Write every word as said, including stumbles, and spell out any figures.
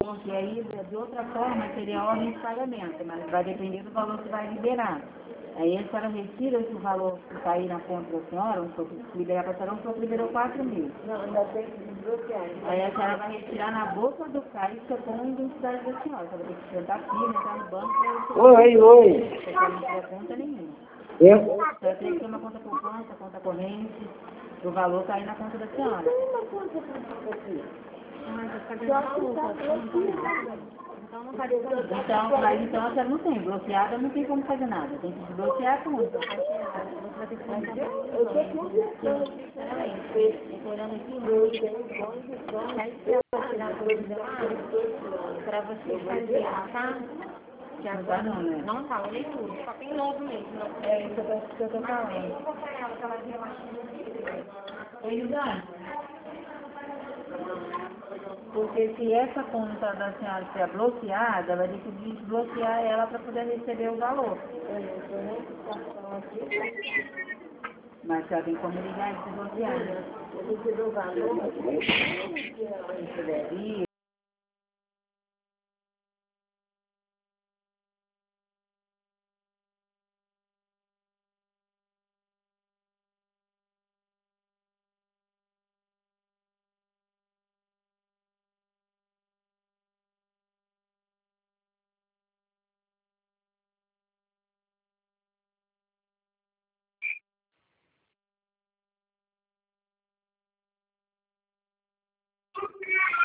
Porque aí, de outra forma, seria a ordem de pagamento, mas vai depender do valor que vai liberar. Aí a senhora retira esse valor que está aí na conta da senhora, vamos supor que liberar para a senhora, vamos supor que liberou quatro mil. Não, ainda tem que desbloquear. Aí a senhora vai retirar na boca do caixa com a identidade da senhora. A senhora vai ter que sentar aqui, entrar no banco para receber. Oi, oi. Porque a senhora não tiver conta nenhuma. Eu? A senhora tem que ter uma conta poupança, conta corrente, o valor está aí na conta da senhora. Uma conta aqui. Então, mas então a senhora não tem, bloqueada não tem como fazer nada, tem que desbloquear a conta. Eu tô conversando. Olhando aqui, para você fazer, tá? Que agora não, né? Não tá, olhei tudo, só tem novo mesmo. É isso que eu tô falando. Oi, Lugano. Porque se essa conta da senhora estiver bloqueada, vai ter que desbloquear ela para poder receber o valor. Mas já tem como ligar e desbloquear. Eu recebi o valor. Se puder ir.